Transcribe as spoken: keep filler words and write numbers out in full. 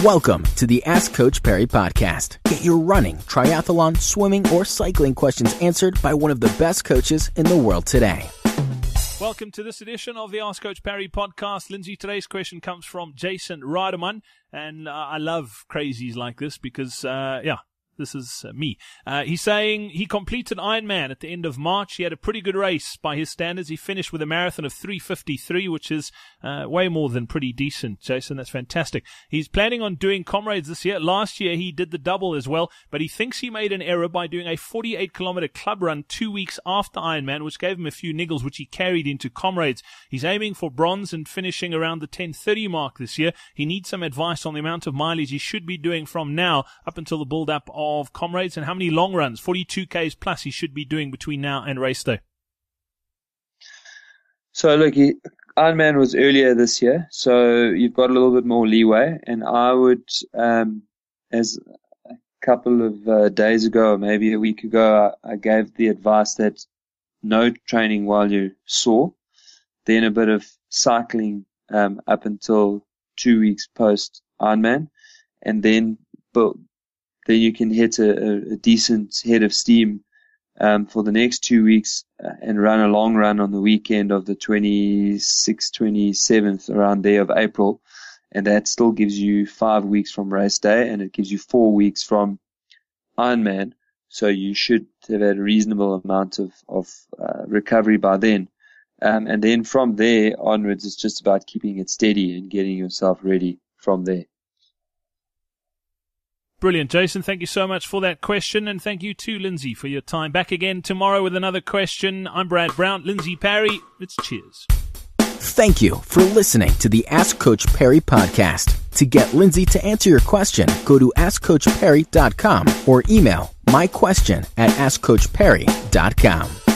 Welcome to the Ask Coach Perry podcast. Get your running, triathlon, swimming, or cycling questions answered by one of the best coaches in the world today. Welcome to this edition of the Ask Coach Perry podcast. Lindsay, today's question comes from Jason Riderman, and uh, I love crazies like this because, uh, yeah, this is uh, me. Uh, he's saying he completed Ironman at the end of March. He had a pretty good race by his standards. He finished with a marathon of three fifty-three, which is uh, way more than pretty decent, Jason. That's fantastic. He's planning on doing Comrades this year. Last year, he did the double as well, but he thinks he made an error by doing a forty-eight kilometer club run two weeks after Ironman, which gave him a few niggles, which he carried into Comrades. He's aiming for bronze and finishing around the ten thirty mark this year. He needs some advice on the amount of mileage he should be doing from now up until the build-up of of Comrades, and how many long runs, forty-two Ks plus, he should be doing between now and race day. So look, he, Ironman was earlier this year, so you've got a little bit more leeway, and I would, um, as a couple of uh, days ago, or maybe a week ago, I, I gave the advice that no training while you're sore, then a bit of cycling um, up until two weeks post Ironman, and then build. Then you can hit a, a decent head of steam um, for the next two weeks uh, and run a long run on the weekend of the twenty-sixth, twenty-seventh, around there of April. And that still gives you five weeks from race day, and it gives you four weeks from Ironman. So you should have had a reasonable amount of, of uh, recovery by then. Um, and then from there onwards, it's just about keeping it steady and getting yourself ready from there. Brilliant, Jason. Thank you so much for that question, and thank you too, Lindsay, for your time. Back again tomorrow with another question. I'm Brad Brown, Lindsay Perry. It's cheers. Thank you for listening to the Ask Coach Perry podcast. To get Lindsay to answer your question, go to ask coach perry dot com or email my question at ask coach perry dot com.